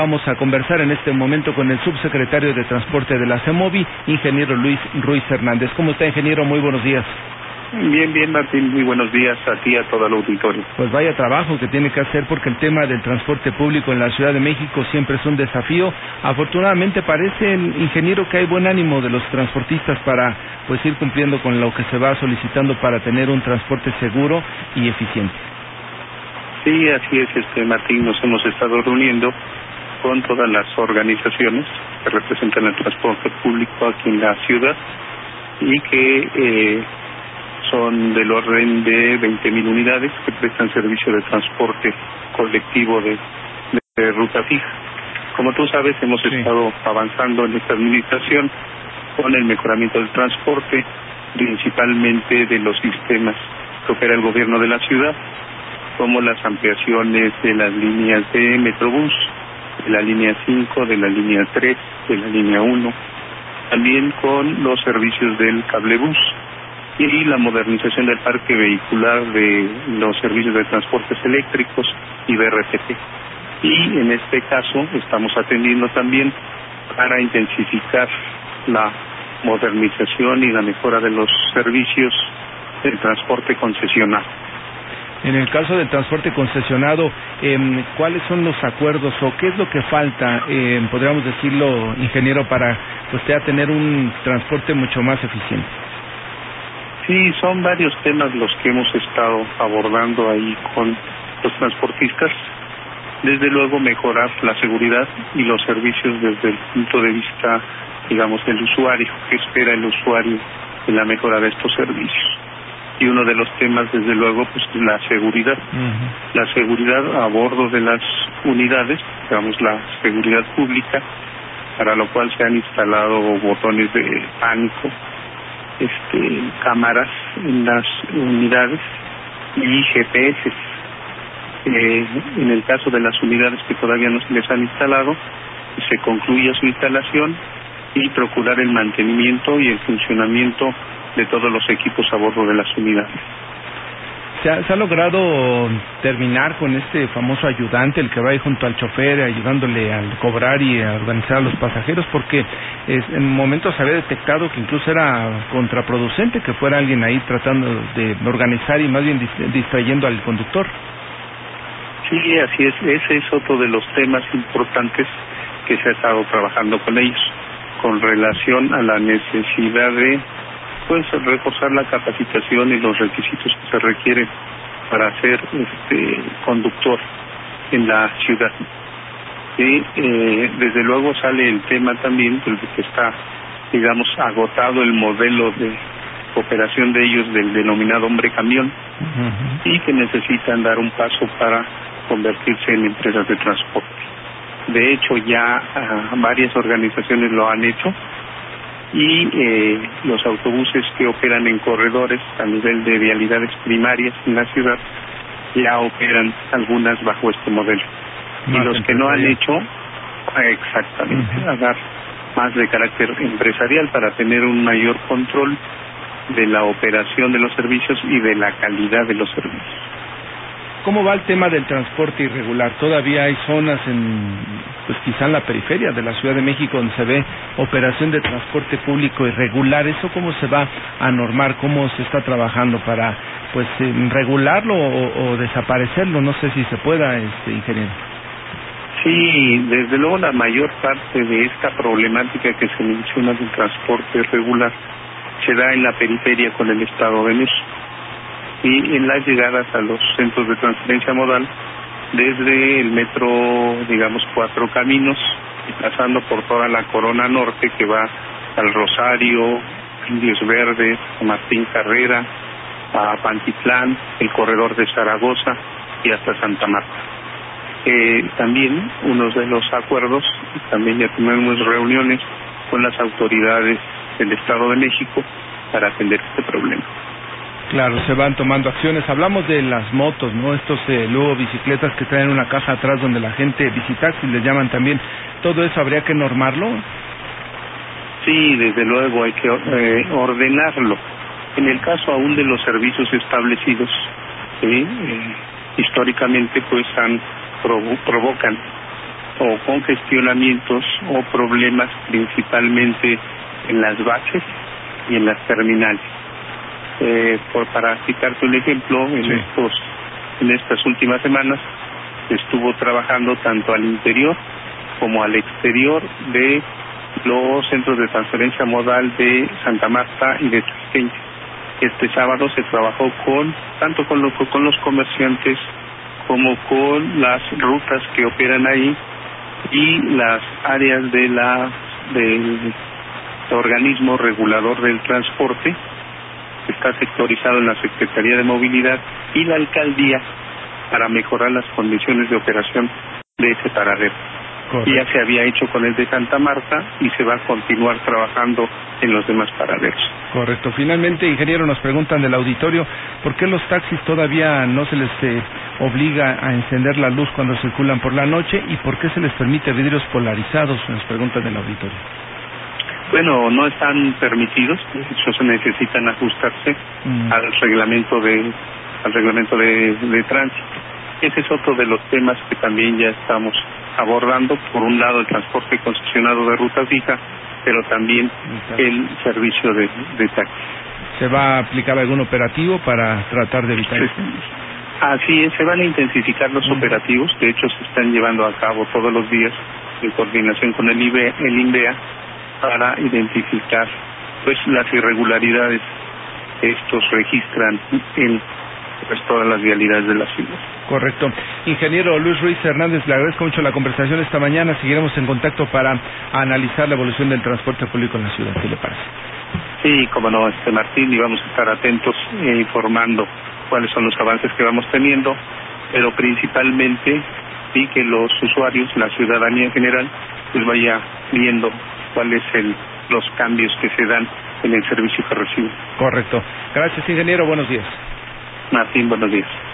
Vamos a conversar en este momento con el subsecretario de Transporte de la CEMOVI, ingeniero Luis Ruiz Hernández. ¿Cómo está, ingeniero? Muy buenos días. Bien, Martín. Muy buenos días a ti y a todo el auditorio. Pues vaya trabajo que tiene que hacer, porque el tema del transporte público en la Ciudad de México siempre es un desafío. Afortunadamente parece, ingeniero, que hay buen ánimo de los transportistas para pues ir cumpliendo con lo que se va solicitando para tener un transporte seguro y eficiente. Sí, así es, Martín. Nos hemos estado reuniendo con todas las organizaciones que representan el transporte público aquí en la ciudad y que son del orden de 20,000 unidades que prestan servicio de transporte colectivo de ruta fija. Como tú sabes, hemos estado avanzando en esta administración con el mejoramiento del transporte, principalmente de los sistemas que opera el gobierno de la ciudad, como las ampliaciones de las líneas de Metrobús, de la línea 5, de la línea 3, de la línea 1, también con los servicios del cablebús y la modernización del parque vehicular de los servicios de transportes eléctricos y BRT. Y en este caso estamos atendiendo también para intensificar la modernización y la mejora de los servicios del transporte concesionado. En el caso del transporte concesionado, ¿cuáles son los acuerdos o qué es lo que falta, podríamos decirlo, ingeniero, para pues ya tener un transporte mucho más eficiente? Sí, son varios temas los que hemos estado abordando ahí con los transportistas. Desde luego, mejorar la seguridad y los servicios desde el punto de vista, digamos, del usuario. ¿Qué espera el usuario en la mejora de estos servicios? Y uno de los temas, desde luego, pues la seguridad. La seguridad a bordo de las unidades, digamos, la seguridad pública, para lo cual se han instalado botones de pánico, cámaras en las unidades y GPS. En el caso de las unidades que todavía no se les han instalado, se concluye su instalación y procurar el mantenimiento y el funcionamiento de todos los equipos a bordo de las unidades. ¿Se ha logrado terminar con este famoso ayudante, el que va ahí junto al chofer, ayudándole a cobrar y a organizar a los pasajeros? Porque en momentos se había detectado que incluso era contraproducente que fuera alguien ahí tratando de organizar y más bien distrayendo al conductor. Sí, así es. Ese es otro de los temas importantes que se ha estado trabajando con ellos, con relación a la necesidad de reforzar la capacitación y los requisitos que se requieren para ser conductor en la ciudad. Y desde luego sale el tema también de que está, digamos, agotado el modelo de operación de ellos del denominado hombre camión, y que necesitan dar un paso para convertirse en empresas de transporte. De hecho, ya varias organizaciones lo han hecho, y los autobuses que operan en corredores a nivel de vialidades primarias en la ciudad ya operan algunas bajo este modelo. Y los que no han hecho, exactamente, a dar más de carácter empresarial para tener un mayor control de la operación de los servicios y de la calidad de los servicios. ¿Cómo va el tema del transporte irregular? Todavía hay zonas quizá en la periferia de la Ciudad de México donde se ve operación de transporte público irregular. ¿Eso cómo se va a normar? ¿Cómo se está trabajando para regularlo o desaparecerlo? No sé si se pueda, ingeniero. Sí, desde luego la mayor parte de esta problemática que se menciona del transporte irregular se da en la periferia con el Estado de México y en las llegadas a los centros de transferencia modal, desde el metro, digamos, Cuatro Caminos, y pasando por toda la Corona Norte que va al Rosario, Indios Verdes, a Martín Carrera, a Pantitlán, el corredor de Zaragoza y hasta Santa Marta. También uno de los acuerdos, también ya tenemos reuniones con las autoridades del Estado de México para atender este problema. Claro, se van tomando acciones. Hablamos de las motos, ¿no? Estos luego bicicletas que traen una caja atrás donde la gente, bicitaxis les llaman también. ¿Todo eso habría que normarlo? Sí, desde luego hay que ordenarlo. En el caso aún de los servicios establecidos, históricamente provocan o congestionamientos o problemas principalmente en las bases y en las terminales. Para citarte un ejemplo, en estas últimas semanas estuvo trabajando tanto al interior como al exterior de los centros de transferencia modal de Santa Marta y de Tasqueña. Este sábado se trabajó tanto con los comerciantes como con las rutas que operan ahí y las áreas del organismo regulador del transporte, que está sectorizado en la Secretaría de Movilidad y la Alcaldía, para mejorar las condiciones de operación de ese paradero. Correcto. Ya se había hecho con el de Santa Marta y se va a continuar trabajando en los demás paraderos. Correcto. Finalmente, ingeniero, nos preguntan del auditorio, ¿por qué los taxis todavía no se les obliga a encender la luz cuando circulan por la noche y por qué se les permite vidrios polarizados? Nos preguntan del auditorio. Bueno, no están permitidos, de hecho se necesitan ajustarse al reglamento de tránsito. Ese es otro de los temas que también ya estamos abordando. Por un lado, el transporte concesionado de ruta fija, pero también el servicio de taxi. ¿Se va a aplicar algún operativo para tratar de evitar esto? Así es, se van a intensificar los operativos. De hecho, se están llevando a cabo todos los días en coordinación con el INVEA para identificar las irregularidades que estos registran en todas las vialidades de la ciudad. Correcto. Ingeniero Luis Ruiz Hernández, le agradezco mucho la conversación esta mañana. Seguiremos en contacto para analizar la evolución del transporte público en la ciudad. ¿Qué le parece? Sí, como no, Martín, y vamos a estar atentos informando cuáles son los avances que vamos teniendo, pero principalmente sí que los usuarios, la ciudadanía en general, pues vaya viendo cuáles los cambios que se dan en el servicio que recibe. Correcto. Gracias, ingeniero. Buenos días. Martín, buenos días.